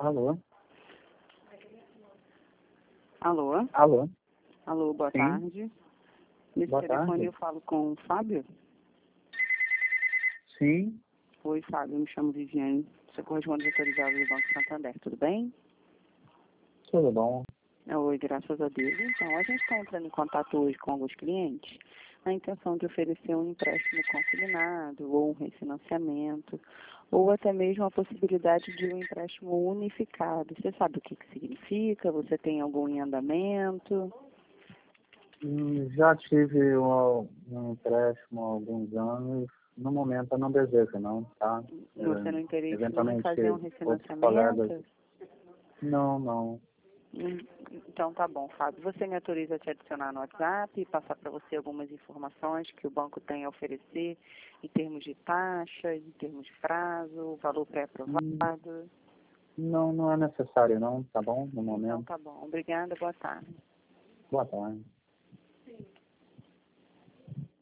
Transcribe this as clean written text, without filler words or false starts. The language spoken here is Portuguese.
Alô? Alô? Alô? Alô, boa Sim. tarde. Nesse Boa telefone tarde. eu falo com o Fábio. Sim, Oi, Fábio, eu me chamo Viviane. Sou correspondente autorizada do Banco Santander, tudo bem? tudo bom. Oi, graças a Deus. Então, a gente está entrando em contato hoje com alguns clientes na intenção de oferecer um empréstimo consignado ou um refinanciamento, ou até mesmo a possibilidade de um empréstimo unificado. Você sabe o que significa? Você tem algum em andamento? Já tive um empréstimo há alguns anos. No momento eu não desejo, não, tá? Você não interessa em Eventualmente fazer um outros colegas. refinanciamento? Não. Então tá bom, Fábio. Você me autoriza a te adicionar no WhatsApp e passar para você algumas informações que o banco tem a oferecer em termos de taxa, em termos de prazo, valor pré-aprovado? Não é necessário, não, tá bom? No Então momento. tá bom. Obrigada, boa tarde. Boa tarde.